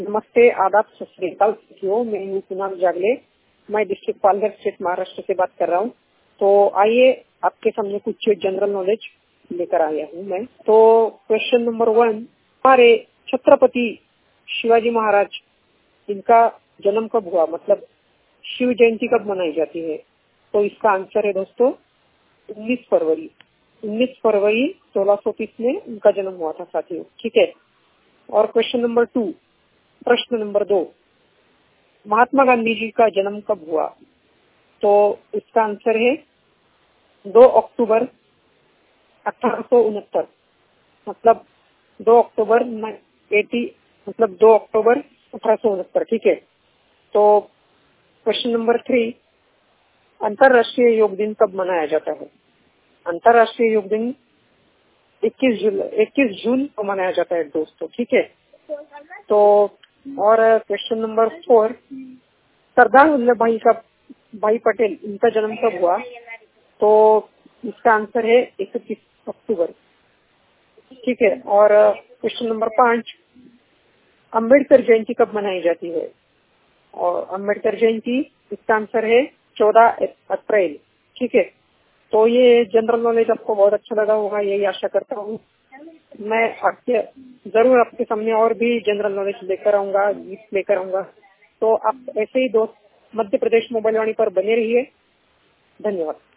नमस्ते, आदाब, सत श्री अकाल साथियों। मैं हूँ कुणाल जागले। मैं डिस्ट्रिक्ट पालघर स्टेट महाराष्ट्र से बात कर रहा हूँ। तो आइए आपके सामने कुछ जनरल नॉलेज लेकर आया हूँ मैं। तो क्वेश्चन नंबर 1, हमारे छत्रपति शिवाजी महाराज, इनका जन्म कब हुआ, मतलब शिव जयंती कब मनाई जाती है? तो इसका आंसर है दोस्तों 19 फरवरी। 19 फरवरी 1630 में उनका जन्म हुआ था साथियों। ठीक है। और क्वेश्चन नंबर 2, प्रश्न नंबर 2, महात्मा गांधी जी का जन्म कब हुआ? तो इसका आंसर है 2 अक्टूबर 1869, मतलब 2 अक्टूबर 1869। ठीक है। तो क्वेश्चन नंबर 3, अंतर्राष्ट्रीय योग दिन कब मनाया जाता है? अंतर्राष्ट्रीय योग दिन 21 जून को मनाया जाता है दोस्तों। ठीक है। तो और क्वेश्चन नंबर 4, सरदार वल्लभ भाई पटेल, इनका जन्म कब हुआ? तो इसका आंसर है 31 अक्टूबर। ठीक है। और क्वेश्चन नंबर 5, अम्बेडकर जयंती कब मनाई जाती है? और अम्बेडकर जयंती, इसका आंसर है 14 अप्रैल। ठीक है। तो ये जनरल नॉलेज आपको बहुत अच्छा लगा होगा, यही आशा करता हूँ। मैं जरूर आपके सामने और भी जनरल नॉलेज लेकर आऊंगा, गीत लेकर आऊंगा। तो आप ऐसे ही दोस्त मध्य प्रदेश मोबाइल वाणी पर बने रहिए। धन्यवाद।